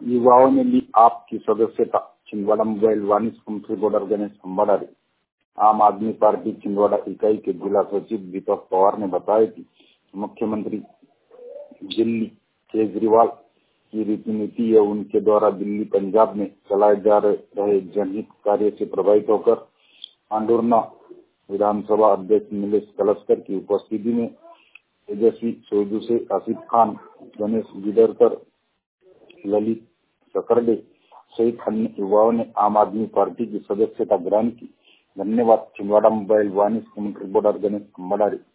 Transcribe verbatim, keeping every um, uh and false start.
युवाओं ने ली आप की सदस्यता। छिंदवाड़ा मोबाइल वाणिज्य मंत्री बॉर्डर गणेश खंबाड़ारी। आम आदमी पार्टी छिंदवाड़ा इकाई के जिला सचिव दीपक पवार ने बताया कि मुख्यमंत्री दिल्ली केजरीवाल की रीति नीति या उनके द्वारा दिल्ली पंजाब में चलाए जा रहे जनहित कार्य से प्रभावित होकर पांडुरना विधानसभा अध्यक्ष नीलेश कलस्कर की उपस्थिति में तेजस्वी सोयदू से आसिफ खान, गणेश गिडरकर, ललित सकरडे सहित अन्य युवाओं ने आम आदमी पार्टी की सदस्यता ग्रहण की। धन्यवाद। छिंदवाड़ा मोबाइल वाणिज्य मंत्री बॉर्डर गणेश खंबाड़ारी।